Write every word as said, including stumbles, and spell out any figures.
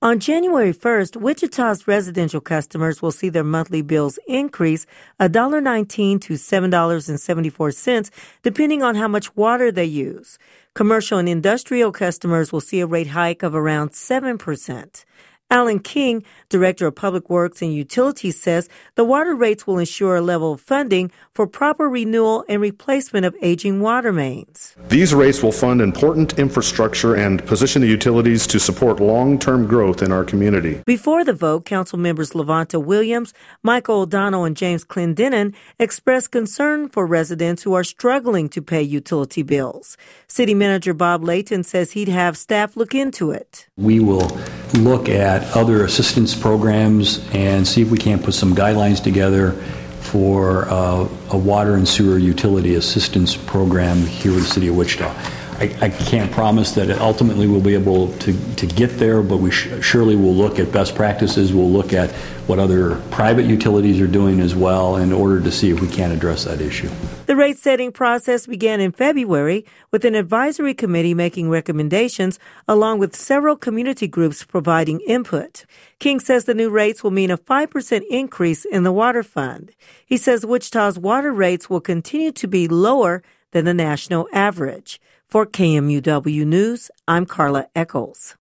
On January first, Wichita's residential customers will see their monthly bills increase one dollar and nineteen cents to seven dollars and seventy-four cents, depending on how much water they use. Commercial and industrial customers will see a rate hike of around seven percent. Alan King, Director of Public Works and Utilities, says the water rates will ensure a level of funding for proper renewal and replacement of aging water mains. These rates will fund important infrastructure and position the utilities to support long-term growth in our community. Before the vote, council members Lavonta Williams, Michael O'Donnell, and James Clendenin expressed concern for residents who are struggling to pay utility bills. City Manager Bob Layton says he'd have staff look into it. We will look at other assistance programs and see if we can't put some guidelines together for uh, a water and sewer utility assistance program here in the city of Wichita. I, I can't promise that ultimately we'll be able to, to get there, but we sh- surely will look at best practices. We'll look at what other private utilities are doing as well in order to see if we can address that issue. The rate-setting process began in February with an advisory committee making recommendations along with several community groups providing input. King says the new rates will mean a five percent increase in the water fund. He says Wichita's water rates will continue to be lower than the national average. For K M U W News, I'm Carla Eccles.